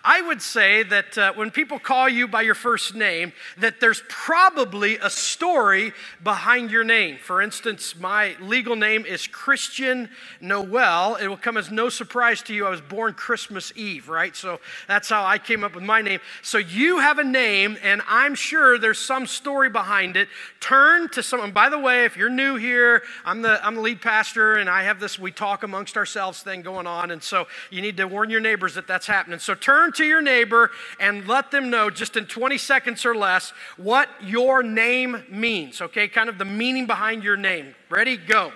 I would say that when people call you by your first name, that there's probably a story behind your name. For instance, my legal name is Christian Noel. It will come as no surprise to you. I was born Christmas Eve, right? So that's how I came up with my name. So you have a name, and I'm sure there's some story behind it. Turn to someone. By the way, if you're new here, I'm the lead pastor, and I have this we talk amongst ourselves thing going on, and so you need to warn your neighbors that that's happening. So turn to your neighbor and let them know just in 20 seconds or less what your name means, okay? Kind of the meaning behind your name. Ready? Go.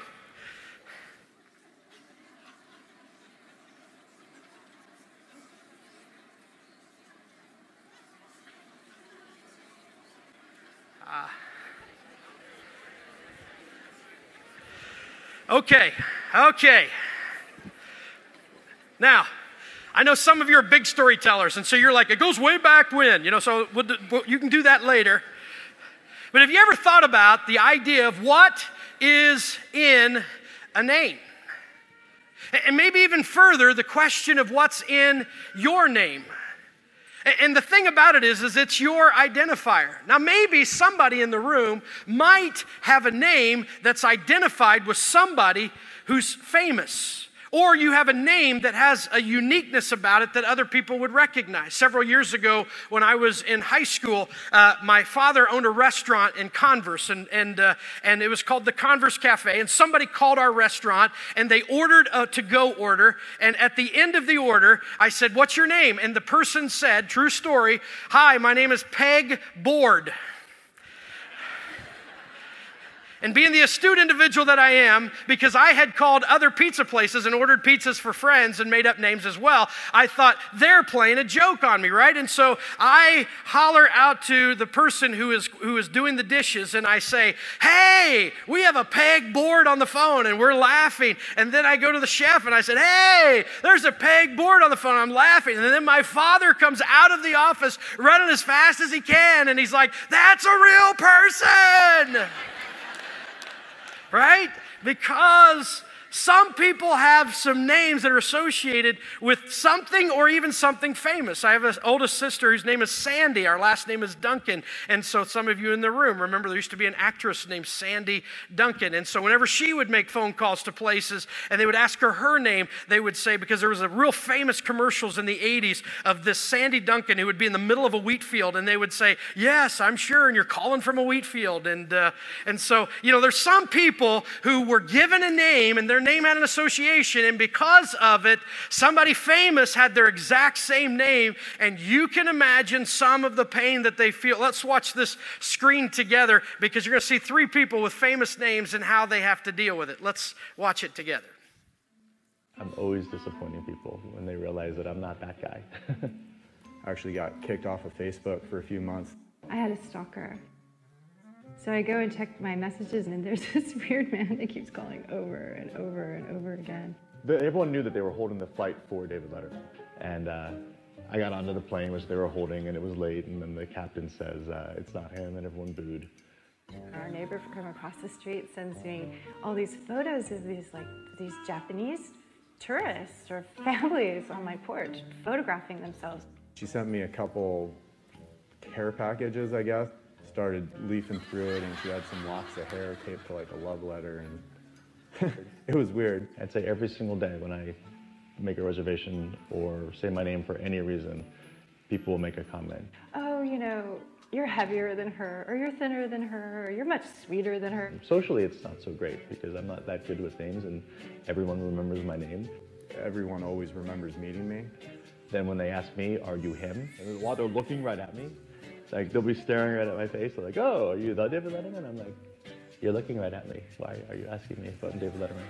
Okay. Now, I know some of you are big storytellers, and so you're like, it goes way back when, so you can do that later. But have you ever thought about the idea of what is in a name? And maybe even further, the question of what's in your name. And the thing about it is it's your identifier. Now, maybe somebody in the room might have a name that's identified with somebody who's famous. Or you have a name that has a uniqueness about it that other people would recognize. Several years ago, when I was in high school, my father owned a restaurant in Converse, and it was called the Converse Cafe. And somebody called our restaurant, and they ordered a to-go order. And at the end of the order, I said, "What's your name?" And the person said, true story, "Hi, my name is Peg Board." And being the astute individual that I am, because I had called other pizza places and ordered pizzas for friends and made up names as well, I thought they're playing a joke on me, right? And so I holler out to the person who is doing the dishes, and I say, "Hey, we have a Peg Board on the phone," and we're laughing. And then I go to the chef and I said, "Hey, there's a Peg Board on the phone." I'm laughing. And then my father comes out of the office running as fast as he can, and he's like, "That's a real person." Right? Because some people have some names that are associated with something or even something famous. I have an oldest sister whose name is Sandy. Our last name is Duncan. And so some of you in the room remember there used to be an actress named Sandy Duncan. And so whenever she would make phone calls to places and they would ask her name, they would say, because there was a real famous commercials in the 80s of this Sandy Duncan who would be in the middle of a wheat field, and they would say, "Yes, I'm sure, and you're calling from a wheat field." And so, there's some people who were given a name, and their name had an association, and because of it, somebody famous had their exact same name, and you can imagine some of the pain that they feel. Let's watch this screen together, because you're going to see three people with famous names and how they have to deal with it. Let's watch it together. I'm always disappointing people when they realize that I'm not that guy. I actually got kicked off of Facebook for a few months. I had a stalker. So I go and check my messages, and there's this weird man that keeps calling over and over and over again. Everyone knew that they were holding the flight for David Letterman. And I got onto the plane, which they were holding, and it was late, and then the captain says, "It's not him," and everyone booed. Our neighbor from across the street sends me all these photos of these Japanese tourists or families on my porch photographing themselves. She sent me a couple care packages, I guess. Started leafing through it, and she had some locks of hair taped to like a love letter, and it was weird. I'd say every single day when I make a reservation or say my name for any reason, people will make a comment. "Oh, you're heavier than her, or you're thinner than her, or you're much sweeter than her." Socially, it's not so great because I'm not that good with names, and everyone remembers my name. Everyone always remembers meeting me. Then when they ask me, "Are you him?" And while they're looking right at me, like, they'll be staring right at my face. They're like, "Oh, are you the David Letterman?" I'm like, "You're looking right at me. Why are you asking me about David Letterman?"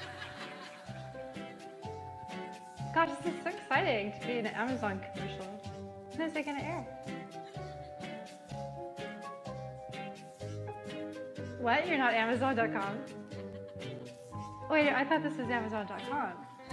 God, this is so exciting to be in an Amazon commercial. When is it going to air? What? You're not Amazon.com? Wait, I thought this was Amazon.com.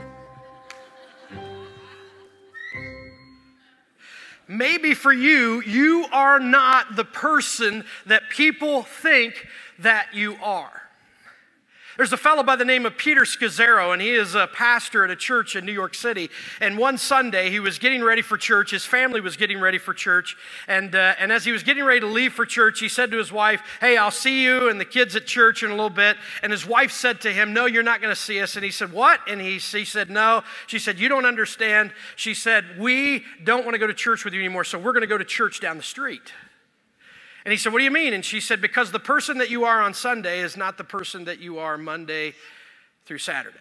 Maybe for you, you are not the person that people think that you are. There's a fellow by the name of Peter Scazzaro, and he is a pastor at a church in New York City. And one Sunday, he was getting ready for church. His family was getting ready for church. And as he was getting ready to leave for church, he said to his wife, "Hey, I'll see you and the kids at church in a little bit." And his wife said to him, "No, you're not going to see us." And he said, "What?" And he said, "No." She said, "You don't understand." She said, "We don't want to go to church with you anymore, so we're going to go to church down the street." And he said, "What do you mean?" And she said, "Because the person that you are on Sunday is not the person that you are Monday through Saturday."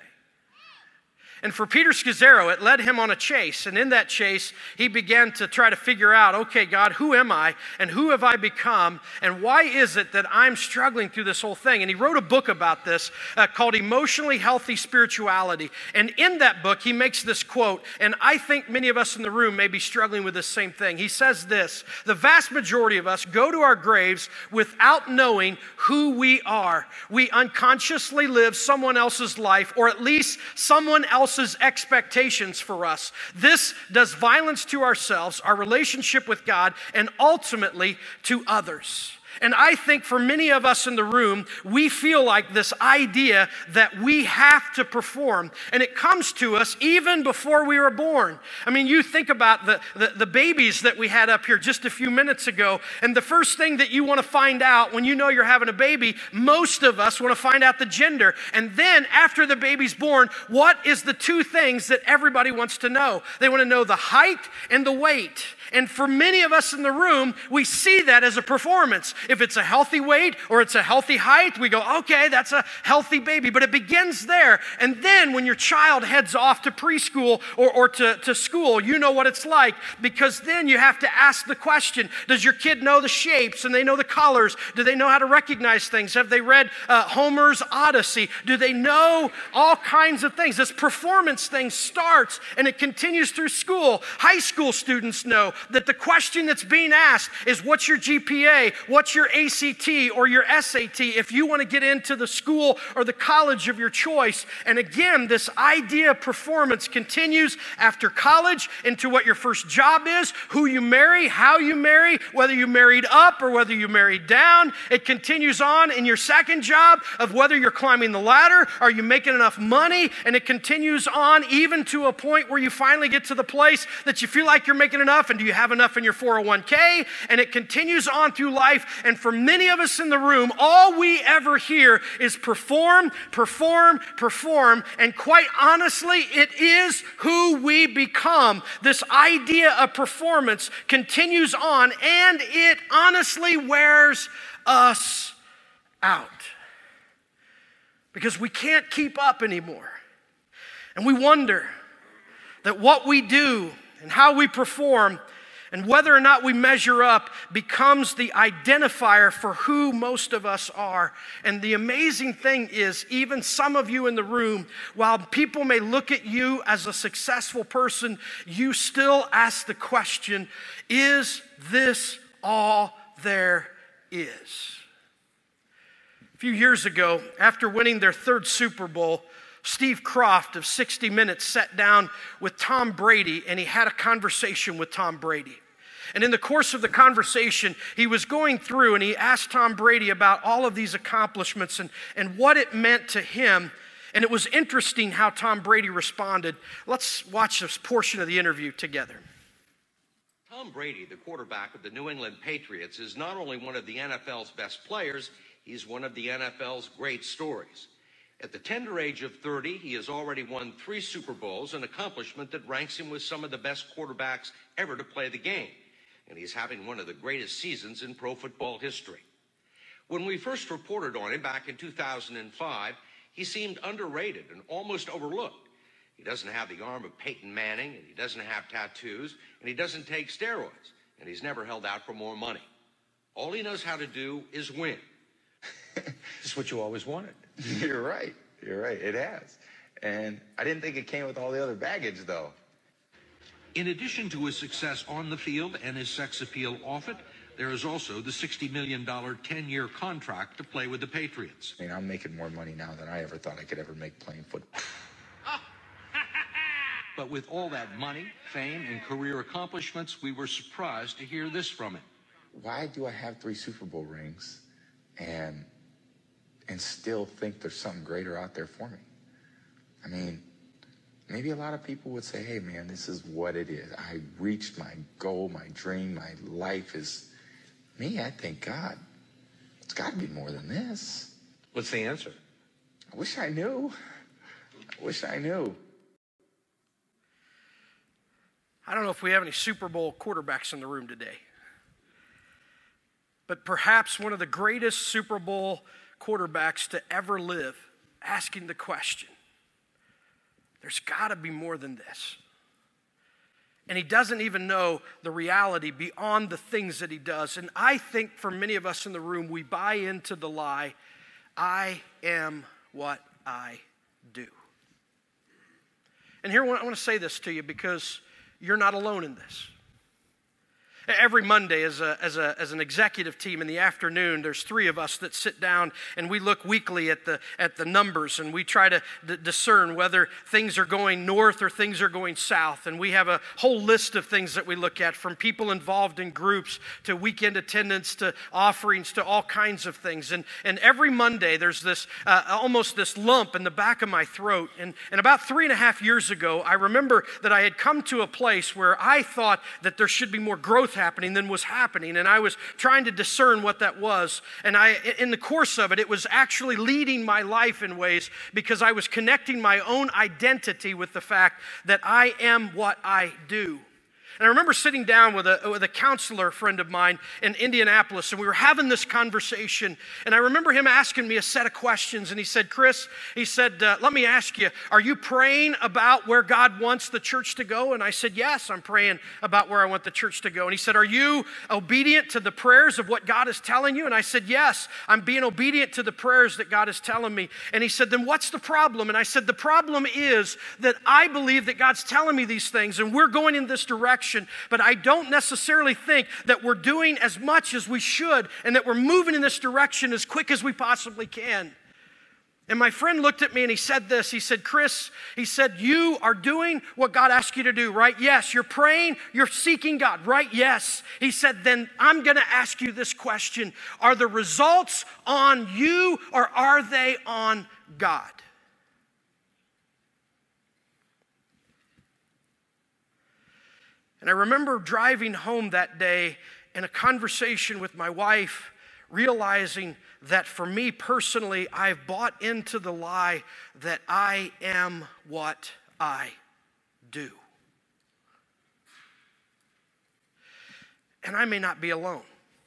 And for Peter Scazzaro, it led him on a chase. And in that chase, he began to try to figure out, okay, God, who am I? And who have I become? And why is it that I'm struggling through this whole thing? And he wrote a book about this called Emotionally Healthy Spirituality. And in that book, he makes this quote, and I think many of us in the room may be struggling with this same thing. He says this: "The vast majority of us go to our graves without knowing who we are. We unconsciously live someone else's life, or at least someone else's expectations for us. This does violence to ourselves, our relationship with God, and ultimately to others." And I think for many of us in the room, we feel like this idea that we have to perform. And it comes to us even before we were born. I mean, you think about the babies that we had up here just a few minutes ago. And the first thing that you want to find out when you know you're having a baby, most of us want to find out the gender. And then after the baby's born, what is the two things that everybody wants to know? They want to know the height and the weight. And for many of us in the room, we see that as a performance. If it's a healthy weight or it's a healthy height, we go, okay, that's a healthy baby. But it begins there. And then when your child heads off to preschool or to school, you know what it's like. Because then you have to ask the question, does your kid know the shapes and they know the colors? Do they know how to recognize things? Have they read Homer's Odyssey? Do they know all kinds of things? This performance thing starts and it continues through school. High school students know that the question that's being asked is, what's your GPA? What's your ACT or your SAT if you want to get into the school or the college of your choice? And again, this idea of performance continues after college into what your first job is, who you marry, how you marry, whether you married up or whether you married down. It continues on in your second job of whether you're climbing the ladder, are you making enough money? And it continues on even to a point where you finally get to the place that you feel like you're making enough, and do you have enough in your 401k? And it continues on through life. And for many of us in the room, all we ever hear is perform, perform, perform. And quite honestly, it is who we become. This idea of performance continues on, and it honestly wears us out. Because we can't keep up anymore. And we wonder that what we do and how we perform and whether or not we measure up becomes the identifier for who most of us are. And the amazing thing is, even some of you in the room, while people may look at you as a successful person, you still ask the question, is this all there is? A few years ago, after winning their third Super Bowl, Steve Kroft of 60 Minutes sat down with Tom Brady, and he had a conversation with Tom Brady. And in the course of the conversation, he was going through and he asked Tom Brady about all of these accomplishments and what it meant to him. And it was interesting how Tom Brady responded. Let's watch this portion of the interview together. Tom Brady, the quarterback of the New England Patriots, is not only one of the NFL's best players, he's one of the NFL's great stories. At the tender age of 30, he has already won 3 Super Bowls, an accomplishment that ranks him with some of the best quarterbacks ever to play the game. And he's having one of the greatest seasons in pro football history. When we first reported on him back in 2005, he seemed underrated and almost overlooked. He doesn't have the arm of Peyton Manning, and he doesn't have tattoos, and he doesn't take steroids, and he's never held out for more money. All he knows how to do is win. It's what you always wanted. You're right. You're right. It has. And I didn't think it came with all the other baggage, though. In addition to his success on the field and his sex appeal off it, there is also the $60 million 10-year contract to play with the Patriots. I mean, I'm making more money now than I ever thought I could ever make playing football. But with all that money, fame, and career accomplishments, we were surprised to hear this from him. Why do I have 3 Super Bowl rings and and still think there's something greater out there for me. I mean, maybe a lot of people would say, hey man, this is what it is. I reached my goal, my dream, my life is me. I think, God, it's got to be more than this. What's the answer? I wish I knew. I wish I knew. I don't know if we have any Super Bowl quarterbacks in the room today, but perhaps one of the greatest Super Bowl quarterbacks to ever live, asking the question, there's got to be more than this. And he doesn't even know the reality beyond the things that he does. And I think for many of us in the room, we buy into the lie, I am what I do. And here I want to say this to you because you're not alone in this. Every Monday as an executive team in the afternoon, there's 3 of us that sit down and we look weekly at the numbers and we try to discern whether things are going north or things are going south. And we have a whole list of things that we look at, from people involved in groups to weekend attendance to offerings to all kinds of things. And every Monday there's this almost this lump in the back of my throat. And about 3.5 years ago, I remember that I had come to a place where I thought that there should be more growth happening than was happening, and I was trying to discern what that was. And in the course of it, it was actually leading my life in ways because I was connecting my own identity with the fact that I am what I do. And I remember sitting down with a counselor friend of mine in Indianapolis, and we were having this conversation, and I remember him asking me a set of questions, and he said, Chris, he said, let me ask you, are you praying about where God wants the church to go? And I said, yes, I'm praying about where I want the church to go. And he said, are you obedient to the prayers of what God is telling you? And I said, yes, I'm being obedient to the prayers that God is telling me. And he said, then what's the problem? And I said, the problem is that I believe that God's telling me these things, and we're going in this direction, but I don't necessarily think that we're doing as much as we should and that we're moving in this direction as quick as we possibly can. And my friend looked at me and he said this. He said, Chris, he said, you are doing what God asked you to do, right? Yes. You're praying, you're seeking God, right? Yes. He said, then I'm going to ask you this question. Are the results on you or are they on God? And I remember driving home that day in a conversation with my wife, realizing that for me personally, I've bought into the lie that I am what I do. And I may not be alone.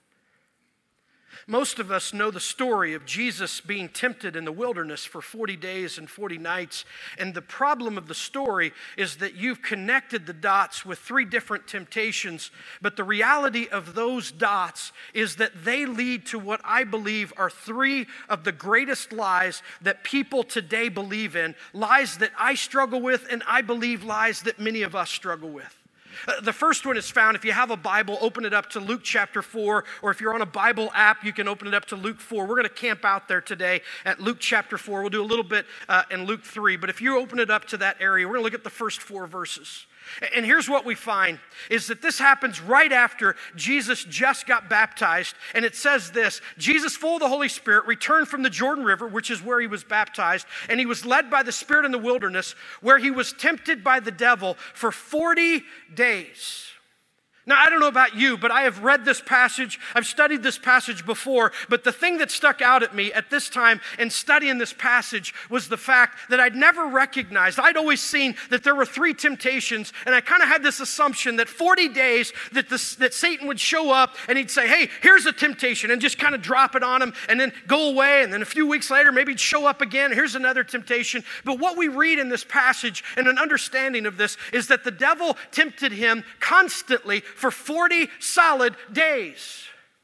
Most of us know the story of Jesus being tempted in the wilderness for 40 days and 40 nights. And the problem of the story is that you've connected the dots with 3 different temptations. But the reality of those dots is that they lead to what I believe are 3 of the greatest lies that people today believe in. Lies that I struggle with, and I believe lies that many of us struggle with. The first one is found, if you have a Bible, open it up to Luke chapter 4, or if you're on a Bible app, you can open it up to Luke 4. We're going to camp out there today at Luke chapter 4. We'll do a little bit in Luke 3, but if you open it up to that area, we're going to look at the first 4 verses. And here's what we find, is that this happens right after Jesus just got baptized. And it says this, Jesus, full of the Holy Spirit, returned from the Jordan River, which is where he was baptized, and he was led by the Spirit in the wilderness, where he was tempted by the devil for 40 days. Now, I don't know about you, but I have read this passage. I've studied this passage before, but the thing that stuck out at me at this time in studying this passage was the fact that I'd never recognized. I'd always seen that there were 3 temptations, and I kind of had this assumption that 40 days that Satan would show up and he'd say, hey, here's a temptation, and just kind of drop it on him and then go away, and then a few weeks later, maybe he'd show up again, here's another temptation. But what we read in this passage and an understanding of this is that the devil tempted him constantly for 40 solid days.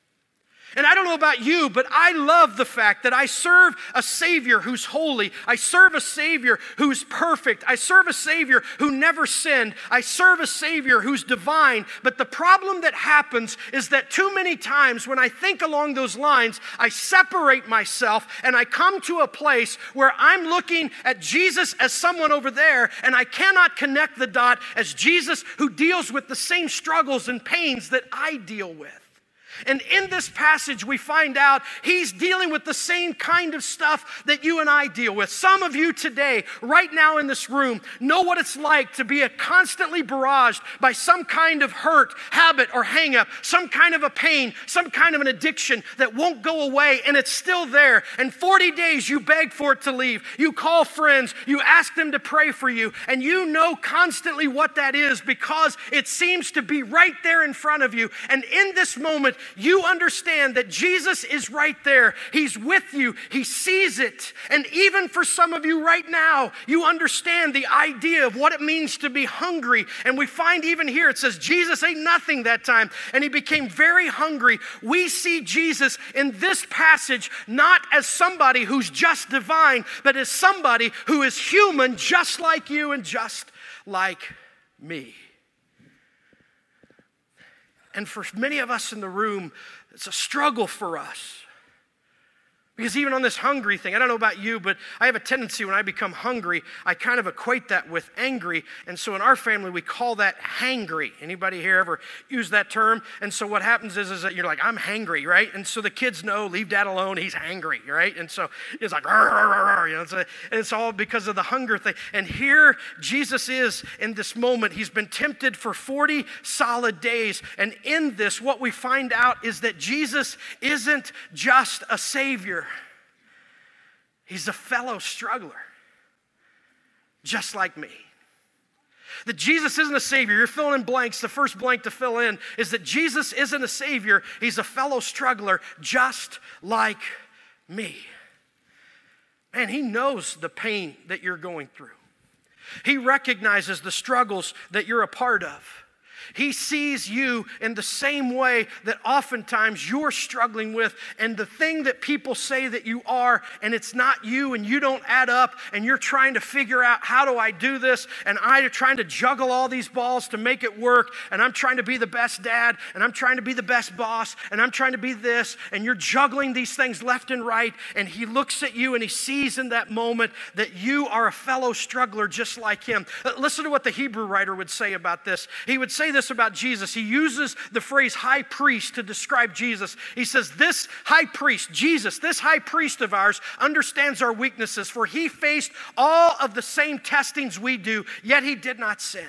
And I don't know about you, but I love the fact that I serve a Savior who's holy. I serve a Savior who's perfect. I serve a Savior who never sinned. I serve a Savior who's divine. But the problem that happens is that too many times when I think along those lines, I separate myself and I come to a place where I'm looking at Jesus as someone over there, and I cannot connect the dot as Jesus who deals with the same struggles and pains that I deal with. And in this passage, we find out he's dealing with the same kind of stuff that you and I deal with. Some of you today, right now in this room, know what it's like to be constantly barraged by some kind of hurt, habit, or hang-up, some kind of a pain, some kind of an addiction that won't go away, and it's still there. And 40 days you beg for it to leave. You call friends, you ask them to pray for you, and you know constantly what that is because it seems to be right there in front of you. And in this moment, you understand that Jesus is right there. He's with you. He sees it. And even for some of you right now, you understand the idea of what it means to be hungry. And we find even here, it says Jesus ate nothing that time, and he became very hungry. We see Jesus in this passage not as somebody who's just divine, but as somebody who is human just like you and just like me. And for many of us in the room, it's a struggle for us. Because even on this hungry thing, I don't know about you, but I have a tendency when I become hungry, I kind of equate that with angry. And so in our family, we call that hangry. Anybody here ever use that term? And so what happens is that you're like, I'm hangry, right? And so the kids know, leave dad alone, he's hangry, right? And so it's like, "Rrr, rrr, rrr," you know, and it's all because of the hunger thing. And here Jesus is in this moment. He's been tempted for 40 solid days. And in this, what we find out is that Jesus isn't just a savior. He's a fellow struggler, just like me. That Jesus isn't a savior. You're filling in blanks. The first blank to fill in is that Jesus isn't a savior. He's a fellow struggler, just like me. Man, he knows the pain that you're going through. He recognizes the struggles that you're a part of. He sees you in the same way that oftentimes you're struggling with, and the thing that people say that you are, and it's not you, and you don't add up, and you're trying to figure out, how do I do this? And I'm trying to juggle all these balls to make it work, and I'm trying to be the best dad, and I'm trying to be the best boss, and I'm trying to be this, and you're juggling these things left and right, and he looks at you and he sees in that moment that you are a fellow struggler just like him. Listen to what the Hebrew writer would say about this. He would say this about Jesus. He uses the phrase high priest to describe Jesus. He says, this high priest, Jesus, this high priest of ours understands our weaknesses, for he faced all of the same testings we do, yet he did not sin.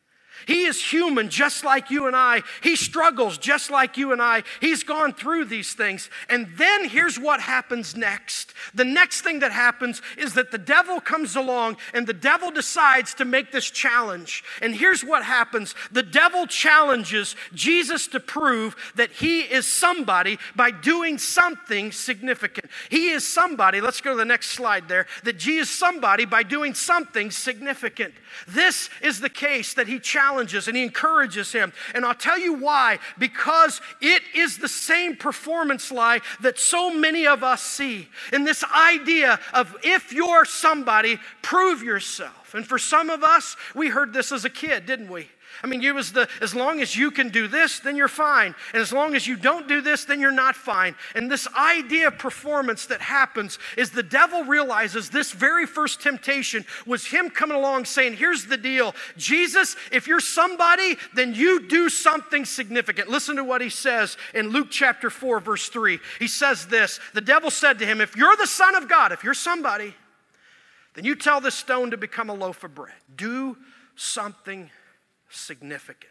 He is human just like you and I. He struggles just like you and I. He's gone through these things. And then here's what happens next. The next thing that happens is that the devil comes along and the devil decides to make this challenge. And here's what happens. The devil challenges Jesus to prove that he is somebody by doing something significant. He is somebody, let's go to the next slide there, that Jesus is somebody by doing something significant. This is the case that he challenges and he encourages him. And I'll tell you why. Because it is the same performance lie that so many of us see. In this idea of if you're somebody, prove yourself. And for some of us, we heard this as a kid, didn't we? I mean, it was as long as you can do this, then you're fine. And as long as you don't do this, then you're not fine. And this idea of performance that happens is the devil realizes this very first temptation was him coming along saying, here's the deal. Jesus, if you're somebody, then you do something significant. Listen to what he says in Luke chapter 4, verse 3. He says this, the devil said to him, if you're the Son of God, if you're somebody, then you tell this stone to become a loaf of bread. Do something significant.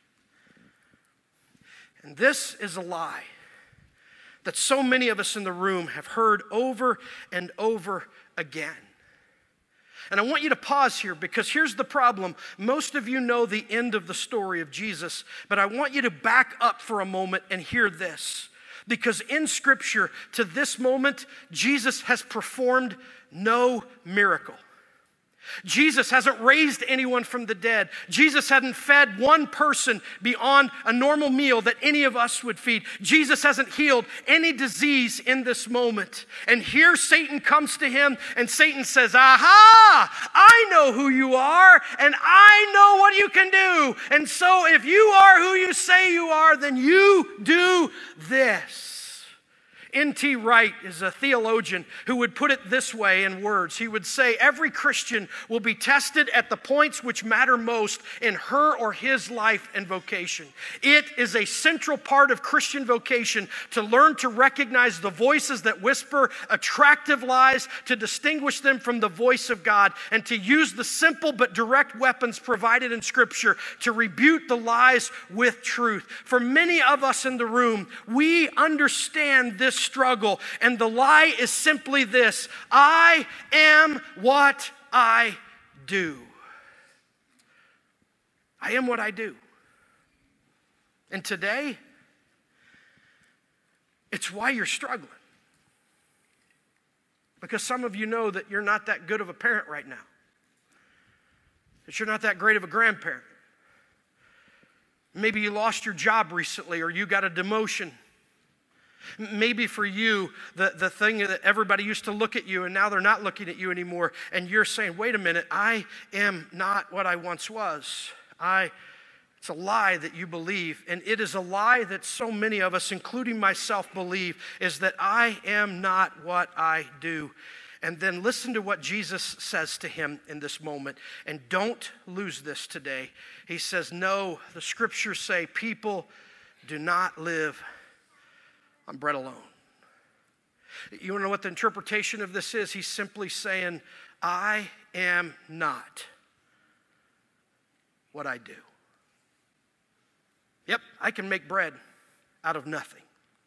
And this is a lie that so many of us in the room have heard over and over again. And I want you to pause here because here's the problem. Most of you know the end of the story of Jesus, but I want you to back up for a moment and hear this. Because in Scripture, to this moment, Jesus has performed no miracle. Jesus hasn't raised anyone from the dead. Jesus hadn't fed one person beyond a normal meal that any of us would feed. Jesus hasn't healed any disease in this moment. And here Satan comes to him and Satan says, aha, I know who you are and I know what you can do. And so if you are who you say you are, then you do this. N.T. Wright is a theologian who would put it this way in words. He would say, every Christian will be tested at the points which matter most in her or his life and vocation. It is a central part of Christian vocation to learn to recognize the voices that whisper attractive lies, to distinguish them from the voice of God, and to use the simple but direct weapons provided in Scripture to rebuke the lies with truth. For many of us in the room, we understand this struggle, and the lie is simply this: I am what I do. I am what I do. And today, it's why you're struggling. Because some of you know that you're not that good of a parent right now. That you're not that great of a grandparent. Maybe you lost your job recently, or you got a demotion. Maybe for you, the thing that everybody used to look at you and now they're not looking at you anymore, and you're saying, wait a minute, I am not what I once was. It's a lie that you believe, and it is a lie that so many of us, including myself, believe, is that I am not what I do. And then listen to what Jesus says to him in this moment, and don't lose this today. He says, no, the Scriptures say people do not live on bread alone. You want to know what the interpretation of this is? He's simply saying, I am not what I do. Yep, I can make bread out of nothing,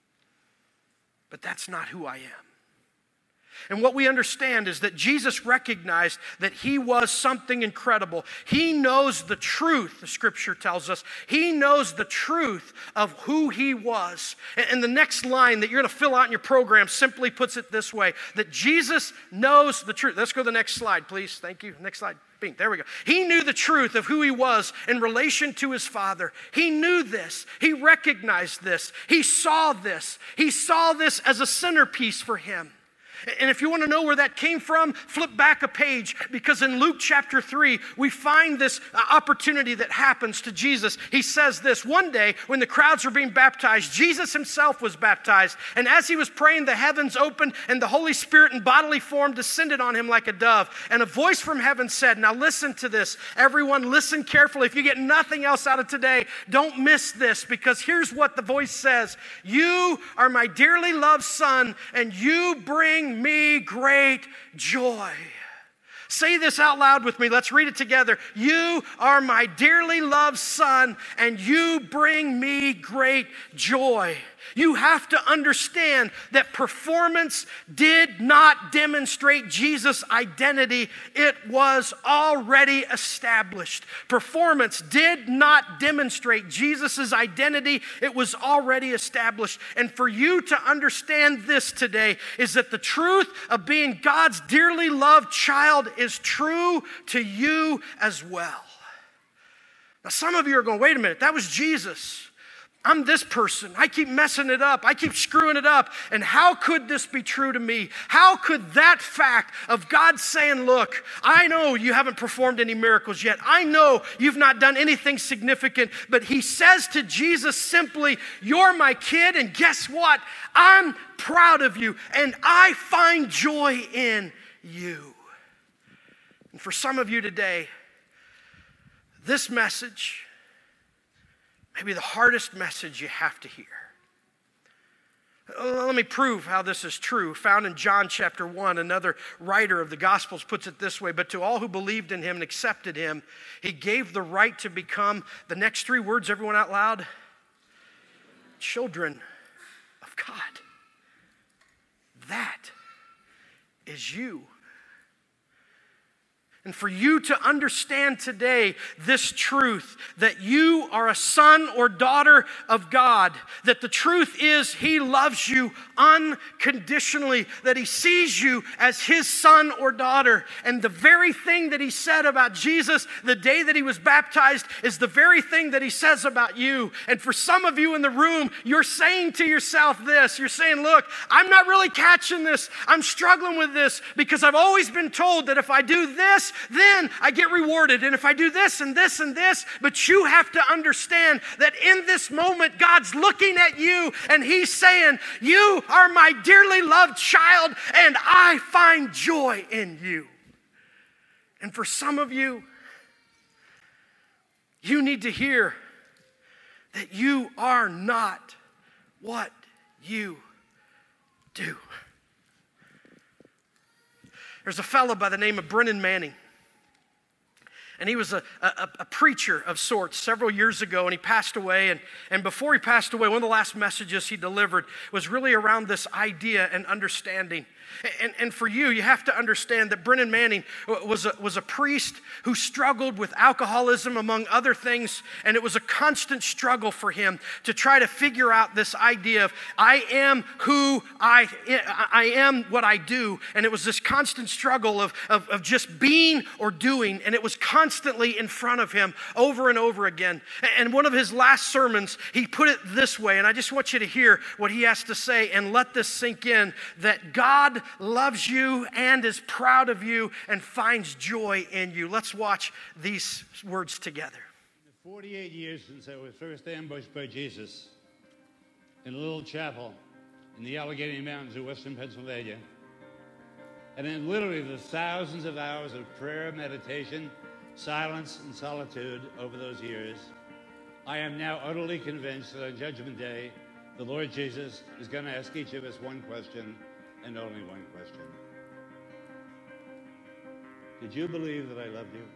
but that's not who I am. And what we understand is that Jesus recognized that he was something incredible. He knows the truth, the Scripture tells us. He knows the truth of who he was. And the next line that you're going to fill out in your program simply puts it this way, that Jesus knows the truth. Let's go to the next slide, please. Thank you. Next slide. Bing, there we go. He knew the truth of who he was in relation to his Father. He knew this. He recognized this. He saw this. He saw this as a centerpiece for him. And if you want to know where that came from, flip back a page, because in Luke chapter 3, we find this opportunity that happens to Jesus. He says this: one day when the crowds were being baptized, Jesus himself was baptized. And as he was praying, the heavens opened and the Holy Spirit in bodily form descended on him like a dove. And a voice from heaven said, now listen to this. Everyone listen carefully. If you get nothing else out of today, don't miss this, because here's what the voice says: you are my dearly loved Son, and you bring me great joy. Say this out loud with me. Let's read it together. You are my dearly loved Son, and you bring me great joy. You have to understand that performance did not demonstrate Jesus' identity. It was already established. Performance did not demonstrate Jesus' identity. It was already established. And for you to understand this today is that the truth of being God's dearly loved child is true to you as well. Now, some of you are going, wait a minute, that was Jesus. I'm this person. I keep messing it up. I keep screwing it up. And how could this be true to me? How could that fact of God saying, look, I know you haven't performed any miracles yet. I know you've not done anything significant. But he says to Jesus simply, you're my kid, and guess what? I'm proud of you, and I find joy in you. And for some of you today, this message maybe the hardest message you have to hear. Let me prove how this is true. Found in John chapter 1, another writer of the Gospels puts it this way: but to all who believed in him and accepted him, he gave the right to become, the next three words, everyone out loud, children of God. That is you. And for you to understand today this truth, that you are a son or daughter of God, that the truth is he loves you unconditionally, that he sees you as his son or daughter. And the very thing that he said about Jesus the day that he was baptized is the very thing that he says about you. And for some of you in the room, you're saying to yourself this. You're saying, look, I'm not really catching this. I'm struggling with this because I've always been told that if I do this, this, then I get rewarded. And if I do this and this and this, but you have to understand that in this moment, God's looking at you and he's saying, you are my dearly loved child and I find joy in you. And for some of you, you need to hear that you are not what you do. There's a fellow by the name of Brennan Manning. And he was a preacher of sorts several years ago, and he passed away. And before he passed away, one of the last messages he delivered was really around this idea and understanding. And for you have to understand that Brennan Manning was a priest who struggled with alcoholism, among other things, and it was a constant struggle for him to try to figure out this idea of, I am who I am what I do. And it was this constant struggle of just being or doing, and it was constantly in front of him over and over again. And one of his last sermons, he put it this way, and I just want you to hear what he has to say and let this sink in, that God loves you and is proud of you and finds joy in you. Let's watch these words together. 48 years since I was first ambushed by Jesus in a little chapel in the Allegheny Mountains of western Pennsylvania. And in literally the thousands of hours of prayer, meditation, silence, and solitude over those years, I am now utterly convinced that on Judgment Day, the Lord Jesus is going to ask each of us one question, and only one question. Did you believe that I loved you?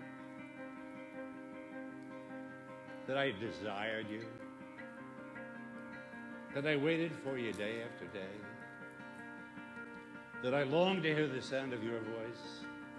That I desired you? That I waited for you day after day? That I longed to hear the sound of your voice?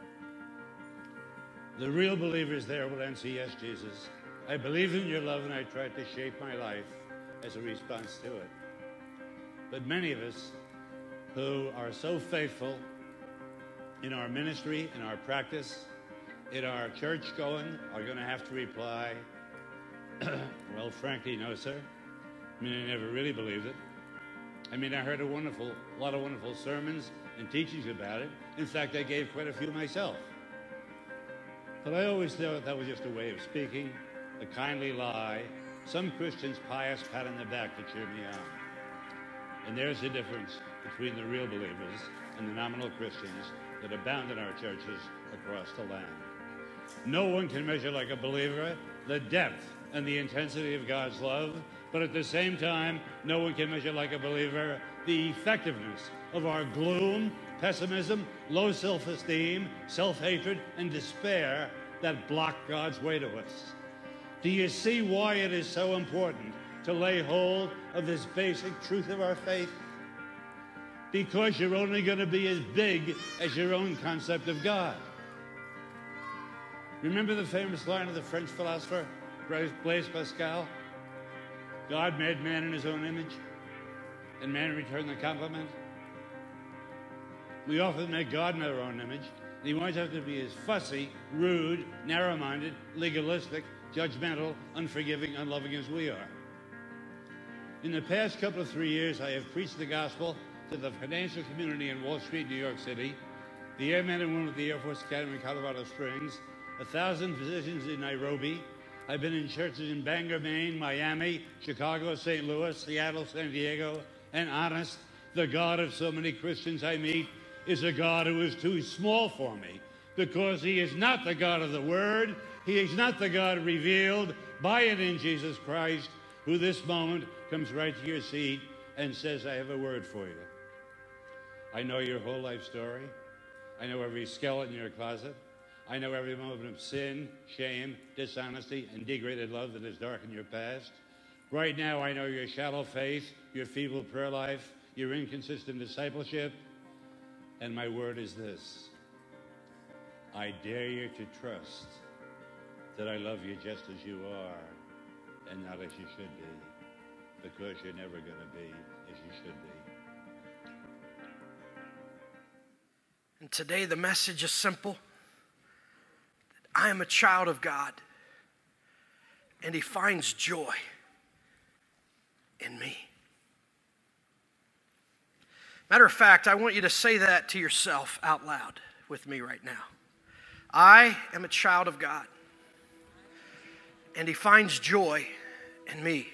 The real believers there will answer, yes, Jesus. I believed in your love and I tried to shape my life as a response to it. But many of us who are so faithful in our ministry, in our practice, in our church going, are going to have to reply, well, frankly, no, sir. I mean, I never really believed it. I mean, I heard a lot of wonderful sermons and teachings about it. In fact, I gave quite a few myself. But I always thought that was just a way of speaking, a kindly lie, some Christian's pious pat on the back to cheer me on. And there's the difference between the real believers and the nominal Christians that abound in our churches across the land. No one can measure like a believer the depth and the intensity of God's love, but at the same time, no one can measure like a believer the effectiveness of our gloom, pessimism, low self-esteem, self-hatred, and despair that block God's way to us. Do you see why it is so important to lay hold of this basic truth of our faith? Because you're only going to be as big as your own concept of God. Remember the famous line of the French philosopher Blaise Pascal? God made man in his own image, and man returned the compliment. We often make God in our own image, and he wants us to be as fussy, rude, narrow-minded, legalistic, judgmental, unforgiving, unloving as we are. In the past couple of 3 years, I have preached the gospel to the financial community in Wall Street, New York City, the airmen and women at the Air Force Academy in Colorado Springs, 1,000 physicians in Nairobi. I've been in churches in Bangor, Maine, Miami, Chicago, St. Louis, Seattle, San Diego, and honest, the God of so many Christians I meet is a God who is too small for me, because he is not the God of the Word. He is not the God revealed by and in Jesus Christ, who this moment comes right to your seat and says, I have a word for you. I know your whole life story. I know every skeleton in your closet. I know every moment of sin, shame, dishonesty, and degraded love that has darkened your past. Right now, I know your shallow faith, your feeble prayer life, your inconsistent discipleship. And my word is this: I dare you to trust that I love you just as you are and not as you should be, because you're never going to be as you should be. And today the message is simple. I am a child of God, and he finds joy in me. Matter of fact, I want you to say that to yourself out loud with me right now. I am a child of God, and he finds joy in me.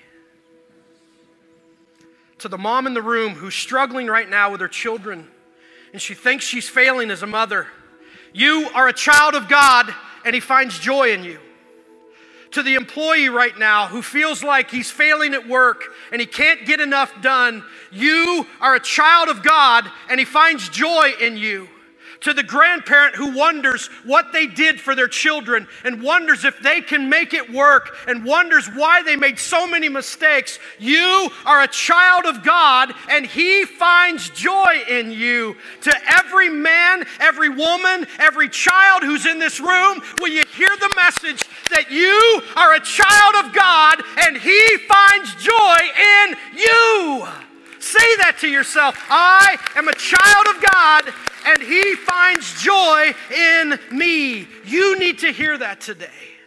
To the mom in the room who's struggling right now with her children, and she thinks she's failing as a mother, you are a child of God, and he finds joy in you. To the employee right now who feels like he's failing at work and he can't get enough done, you are a child of God, and he finds joy in you. To the grandparent who wonders what they did for their children and wonders if they can make it work and wonders why they made so many mistakes, you are a child of God, and he finds joy in you. To every man, every woman, every child who's in this room, will you hear the message that you are a child of God and he finds joy in you? Say that to yourself. I am a child of God, and he finds joy in me. You need to hear that today.